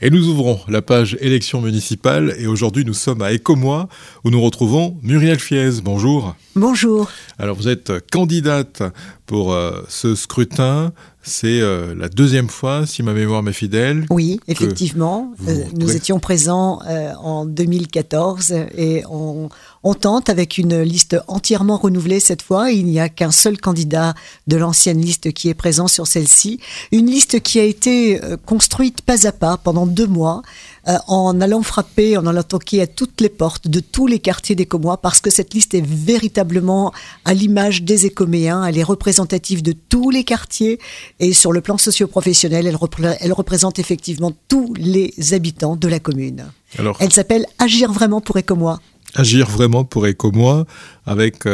Et nous ouvrons la page élections municipales et aujourd'hui nous sommes à Écomois où nous retrouvons Muriel Fiez. Bonjour. Bonjour. Alors vous êtes candidate pour ce scrutin. C'est la deuxième fois, si ma mémoire m'est fidèle. Oui, effectivement. Nous étions présents en 2014 et on tente avec une liste entièrement renouvelée cette fois. Il n'y a qu'un seul candidat de l'ancienne liste qui est présent sur celle-ci. Une liste qui a été construite pas à pas pendant 2 mois en allant frapper, en allant toquer à toutes les portes de tous les quartiers d'Écomois parce que cette liste est véritablement à l'image des Écoméens. Elle est représentative de tous les quartiers et sur le plan socio-professionnel, elle représente effectivement tous les habitants de la commune. Alors, elle s'appelle Agir vraiment pour Écomois. Agir vraiment pour Écomois, avec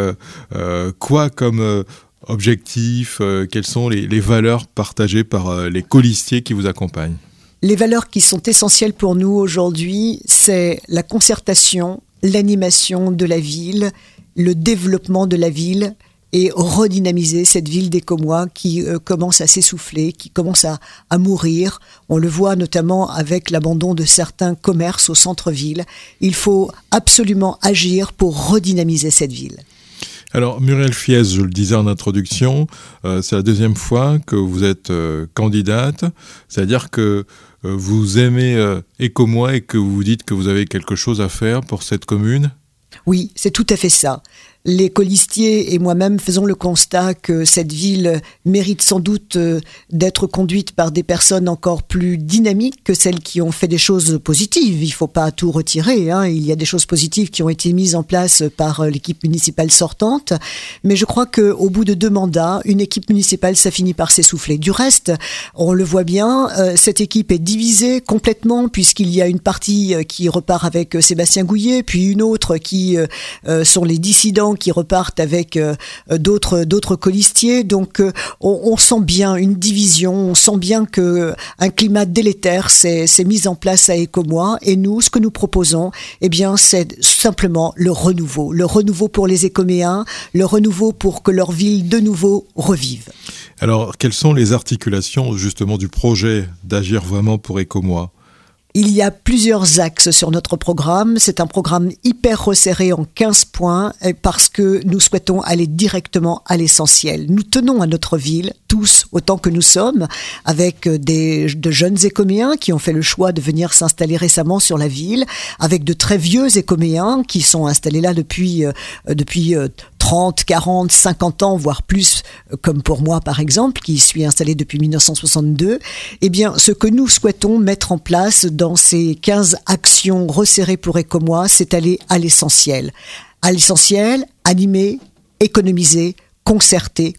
quoi comme objectif, quelles sont les valeurs partagées par les colistiers qui vous accompagnent ? Les valeurs qui sont essentielles pour nous aujourd'hui, c'est la concertation, l'animation de la ville, le développement de la ville et redynamiser cette ville d'Écomois qui commence à s'essouffler, qui commence à mourir. On le voit notamment avec l'abandon de certains commerces au centre-ville. Il faut absolument agir pour redynamiser cette ville. Alors Muriel Fiez, je le disais en introduction, c'est la deuxième fois que vous êtes candidate, c'est-à-dire que vous aimez Écomois et que vous vous dites que vous avez quelque chose à faire pour cette commune ? Oui, c'est tout à fait ça. Les colistiers et moi-même faisons le constat que cette ville mérite sans doute d'être conduite par des personnes encore plus dynamiques que celles qui ont fait des choses positives. Il ne faut pas tout retirer, hein. Il y a des choses positives qui ont été mises en place par l'équipe municipale sortante. Mais je crois qu'au bout de 2 mandats, une équipe municipale, ça finit par s'essouffler. Du reste, on le voit bien, cette équipe est divisée complètement puisqu'il y a une partie qui repart avec Sébastien Gouillet, puis une autre qui sont les dissidents qui repartent avec d'autres colistiers. Donc on sent bien une division, on sent bien qu'un climat délétère s'est mis en place à Écomois. Et nous, ce que nous proposons, eh bien, c'est simplement le renouveau pour les Écoméens, le renouveau pour que leur ville de nouveau revive. Alors, quelles sont les articulations justement du projet d'Agir vraiment pour Écomois ? Il y a plusieurs axes sur notre programme. C'est un programme hyper resserré en 15 points parce que nous souhaitons aller directement à l'essentiel. Nous tenons à notre ville, tous autant que nous sommes, avec de jeunes Écoméens qui ont fait le choix de venir s'installer récemment sur la ville, avec de très vieux Écoméens qui sont installés là depuis 30, 40, 50 ans, voire plus, comme pour moi par exemple, qui suis installé depuis 1962, eh bien, ce que nous souhaitons mettre en place dans ces 15 actions resserrées pour Écomois, c'est aller à l'essentiel. À l'essentiel, animer, économiser, concerter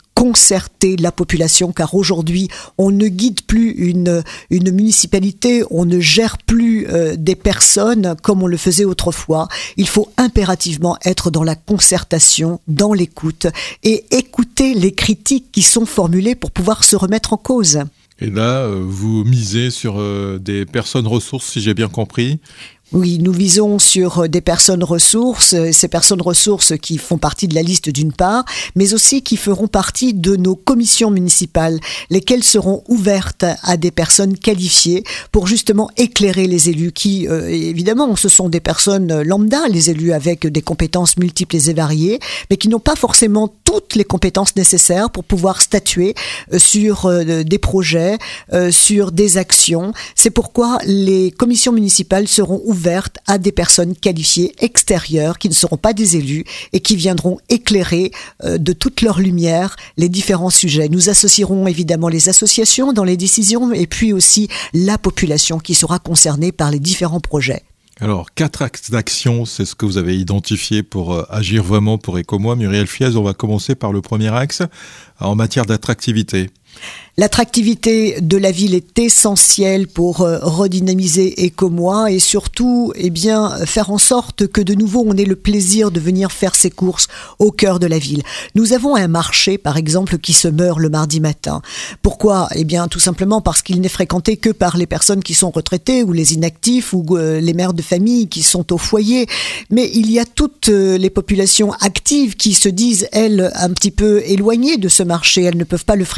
la population, car aujourd'hui, on ne guide plus une municipalité, on ne gère plus des personnes comme on le faisait autrefois. Il faut impérativement être dans la concertation, dans l'écoute, et écouter les critiques qui sont formulées pour pouvoir se remettre en cause. Et là, vous misez sur des personnes ressources, si j'ai bien compris. Oui, nous visons sur des personnes ressources, ces personnes ressources qui font partie de la liste d'une part, mais aussi qui feront partie de nos commissions municipales, lesquelles seront ouvertes à des personnes qualifiées pour justement éclairer les élus qui, évidemment, ce sont des personnes lambda, les élus avec des compétences multiples et variées, mais qui n'ont pas forcément toutes les compétences nécessaires pour pouvoir statuer sur des projets, sur des actions. C'est pourquoi les commissions municipales seront ouvertes à des personnes qualifiées extérieures qui ne seront pas des élus et qui viendront éclairer de toute leur lumière les différents sujets. Nous associerons évidemment les associations dans les décisions et puis aussi la population qui sera concernée par les différents projets. Alors, 4 axes d'action, c'est ce que vous avez identifié pour agir vraiment pour Écomois. Muriel Fiez, on va commencer par le premier axe en matière d'attractivité. L'attractivité de la ville est essentielle pour redynamiser Écomois et surtout, faire en sorte que de nouveau on ait le plaisir de venir faire ses courses au cœur de la ville. Nous avons un marché, par exemple, qui se meurt le mardi matin. Pourquoi ? Tout simplement parce qu'il n'est fréquenté que par les personnes qui sont retraitées ou les inactifs ou les mères de famille qui sont au foyer. Mais il y a toutes les populations actives qui se disent, elles, un petit peu éloignées de ce marché. Elles ne peuvent pas le fréquenter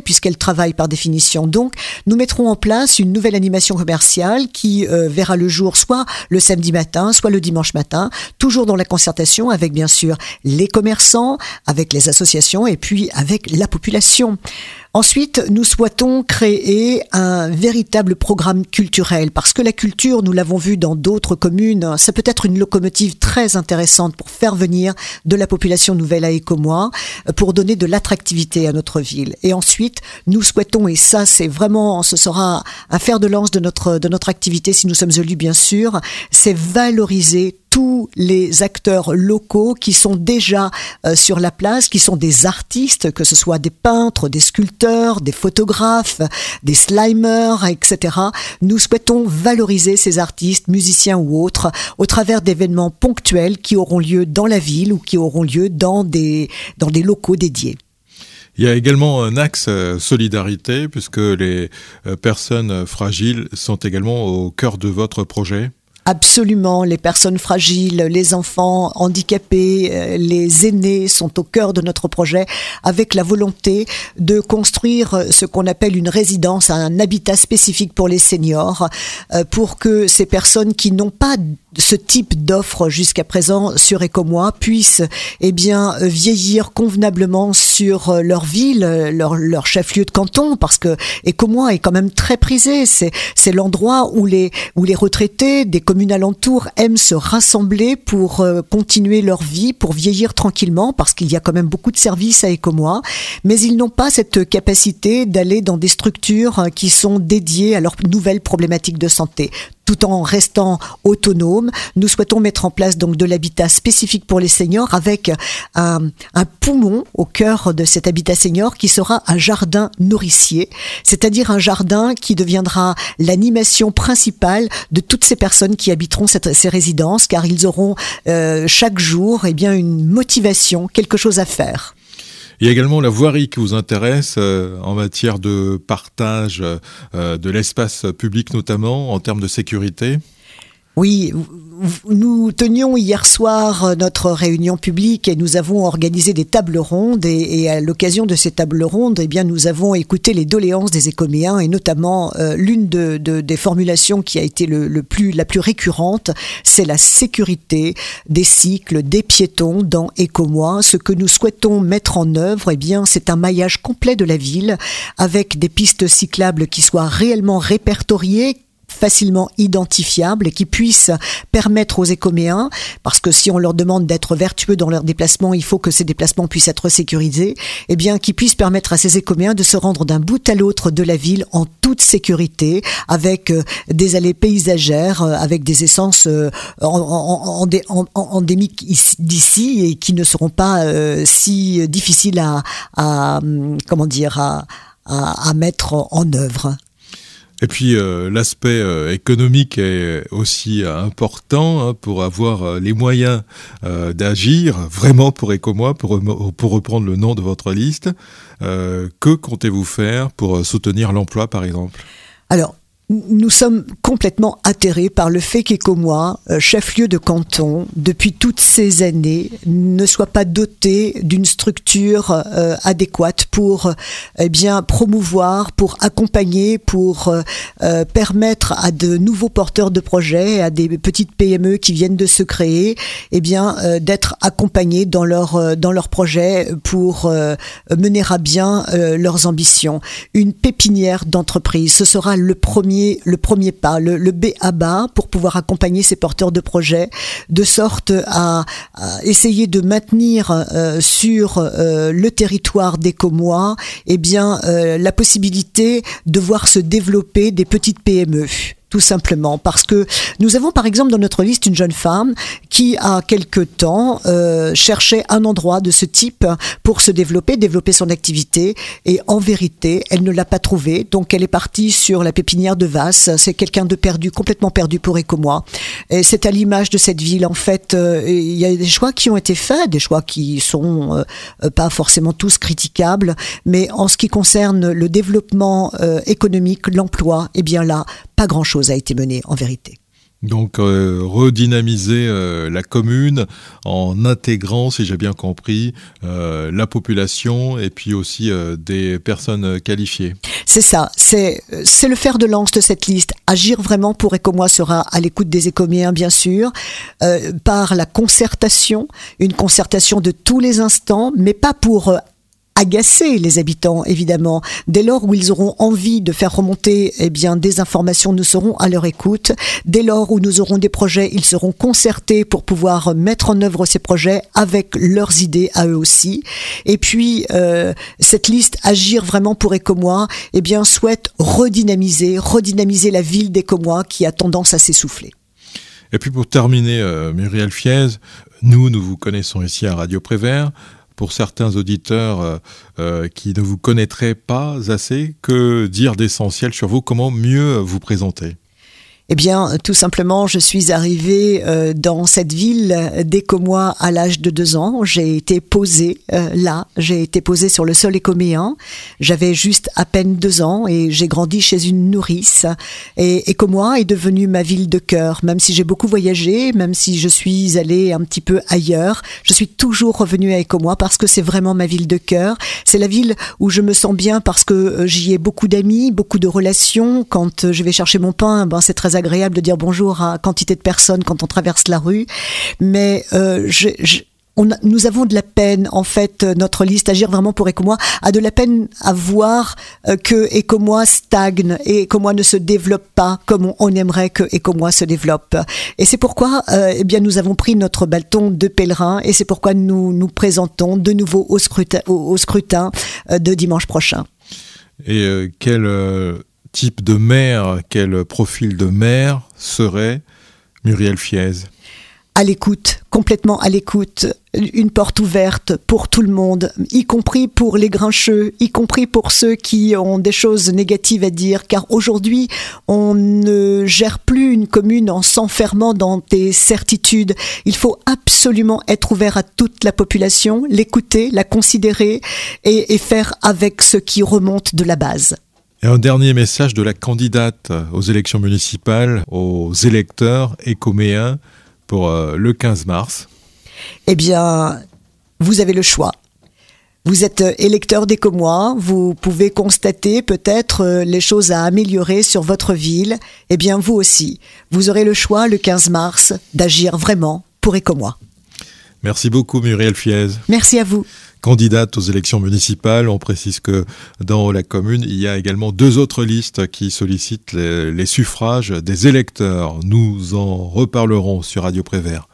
puisqu'elle travaille par définition. Donc, nous mettrons en place une nouvelle animation commerciale qui verra le jour soit le samedi matin, soit le dimanche matin, toujours dans la concertation avec bien sûr les commerçants, avec les associations et puis avec la population. Ensuite, nous souhaitons créer un véritable programme culturel parce que la culture, nous l'avons vu dans d'autres communes, ça peut être une locomotive très intéressante pour faire venir de la population nouvelle à Écomois, pour donner de l'attractivité à notre ville. Et ensuite, nous souhaitons, et ça c'est vraiment, ce sera un fer de lance de notre activité si nous sommes élus bien sûr, c'est valoriser tous les acteurs locaux qui sont déjà sur la place, qui sont des artistes, que ce soit des peintres, des sculpteurs, des photographes, des slimers, etc. Nous souhaitons valoriser ces artistes, musiciens ou autres, au travers d'événements ponctuels qui auront lieu dans la ville ou qui auront lieu dans des locaux dédiés. Il y a également un axe solidarité, puisque les personnes fragiles sont également au cœur de votre projet. Absolument, les personnes fragiles, les enfants handicapés, les aînés sont au cœur de notre projet avec la volonté de construire ce qu'on appelle une résidence, un habitat spécifique pour les seniors, pour que ces personnes qui n'ont pas ce type d'offre jusqu'à présent sur Écomois puissent vieillir convenablement sur leur ville, leur chef-lieu de canton, parce que Écomois est quand même très prisé. C'est l'endroit où les retraités des communes alentours aiment se rassembler pour continuer leur vie, pour vieillir tranquillement, parce qu'il y a quand même beaucoup de services à Écomois, mais ils n'ont pas cette capacité d'aller dans des structures qui sont dédiées à leurs nouvelles problématiques de santé. Tout en restant autonome, nous souhaitons mettre en place donc de l'habitat spécifique pour les seniors avec un poumon au cœur de cet habitat senior qui sera un jardin nourricier, c'est-à-dire un jardin qui deviendra l'animation principale de toutes ces personnes qui habiteront ces résidences, car ils auront chaque jour une motivation, quelque chose à faire. Il y a également la voirie qui vous intéresse en matière de partage de l'espace public, notamment en termes de sécurité. Oui, nous tenions hier soir notre réunion publique et nous avons organisé des tables rondes et à l'occasion de ces tables rondes, nous avons écouté les doléances des Écoméens et notamment l'une des formulations qui a été la plus récurrente, c'est la sécurité des cycles des piétons dans Écomois. Ce que nous souhaitons mettre en œuvre, c'est un maillage complet de la ville avec des pistes cyclables qui soient réellement répertoriées, facilement identifiables et qui puissent permettre aux Écoméens, parce que si on leur demande d'être vertueux dans leurs déplacements, il faut que ces déplacements puissent être sécurisés, qui puissent permettre à ces Écoméens de se rendre d'un bout à l'autre de la ville en toute sécurité, avec des allées paysagères, avec des essences endémiques d'ici et qui ne seront pas si difficiles à mettre en œuvre. Et puis l'aspect économique est aussi important pour avoir les moyens d'agir vraiment pour Écomois, pour reprendre le nom de votre liste. Que comptez-vous faire pour soutenir l'emploi, par exemple ? Alors, nous sommes complètement atterrés par le fait qu'Écomois, chef-lieu de canton, depuis toutes ces années, ne soit pas doté d'une structure adéquate pour promouvoir, pour accompagner, pour permettre à de nouveaux porteurs de projets, à des petites PME qui viennent de se créer, d'être accompagnés dans leurs projets pour mener à bien leurs ambitions. Une pépinière d'entreprise, ce sera le premier pas, le B.A.B.A. pour pouvoir accompagner ces porteurs de projets, de sorte à essayer de maintenir sur le territoire d'Écomois la possibilité de voir se développer des petites PME. Tout simplement parce que nous avons par exemple dans notre liste une jeune femme qui a quelque temps cherchait un endroit de ce type pour se développer son activité et en vérité elle ne l'a pas trouvé, donc elle est partie sur la pépinière de Vasse. C'est quelqu'un de perdu, complètement perdu pour Écomois, et c'est à l'image de cette ville en fait. Il y a des choix qui ont été faits, des choix qui sont pas forcément tous critiquables, mais en ce qui concerne le développement économique, l'emploi, là pas grand-chose a été mené en vérité. Donc redynamiser la commune en intégrant, si j'ai bien compris, la population et puis aussi des personnes qualifiées. C'est ça, c'est le fer de lance de cette liste. Agir vraiment pour Écomois sera à l'écoute des écomiens, bien sûr, par la concertation, une concertation de tous les instants, mais pas pour agacer les habitants, évidemment. Dès lors où ils auront envie de faire remonter des informations, nous serons à leur écoute. Dès lors où nous aurons des projets, ils seront concertés pour pouvoir mettre en œuvre ces projets avec leurs idées à eux aussi. Et puis, cette liste Agir vraiment pour Écomois, souhaite redynamiser la ville d'Écomois qui a tendance à s'essouffler. Et puis pour terminer, Muriel Fiez, nous vous connaissons ici à Radio Prévert. Pour certains auditeurs qui ne vous connaîtraient pas assez, que dire d'essentiel sur vous? Comment mieux vous présenter? Tout simplement, je suis arrivée dans cette ville d'Écomois à l'âge de 2 ans. J'ai été posée j'ai été posée sur le sol écoméen. J'avais juste à peine 2 ans et j'ai grandi chez une nourrice. Et Écomois est devenue ma ville de cœur. Même si j'ai beaucoup voyagé, même si je suis allée un petit peu ailleurs, je suis toujours revenue à Écomois parce que c'est vraiment ma ville de cœur. C'est la ville où je me sens bien parce que j'y ai beaucoup d'amis, beaucoup de relations. Quand je vais chercher mon pain, c'est très agréable de dire bonjour à quantité de personnes quand on traverse la rue, mais nous avons de la peine, en fait, notre liste Agir vraiment pour Écomois a de la peine à voir que Écomois stagne et Écomois ne se développe pas comme on aimerait que Écomois se développe. Et c'est pourquoi nous avons pris notre bâton de pèlerin et c'est pourquoi nous nous présentons de nouveau au scrutin de dimanche prochain. Et quel type de maire, quel profil de maire serait Muriel Fiez? À l'écoute, complètement à l'écoute, une porte ouverte pour tout le monde, y compris pour les grincheux, y compris pour ceux qui ont des choses négatives à dire, car aujourd'hui, on ne gère plus une commune en s'enfermant dans des certitudes. Il faut absolument être ouvert à toute la population, l'écouter, la considérer et faire avec ce qui remonte de la base. Et un dernier message de la candidate aux élections municipales, aux électeurs écoméens pour le 15 mars. Vous avez le choix. Vous êtes électeur d'Écomois, vous pouvez constater peut-être les choses à améliorer sur votre ville. Vous aussi, vous aurez le choix le 15 mars d'agir vraiment pour Écomois. Merci beaucoup Muriel Fiez. Merci à vous. Candidate aux élections municipales, on précise que dans la commune, il y a également 2 autres listes qui sollicitent les suffrages des électeurs. Nous en reparlerons sur Radio Prévert.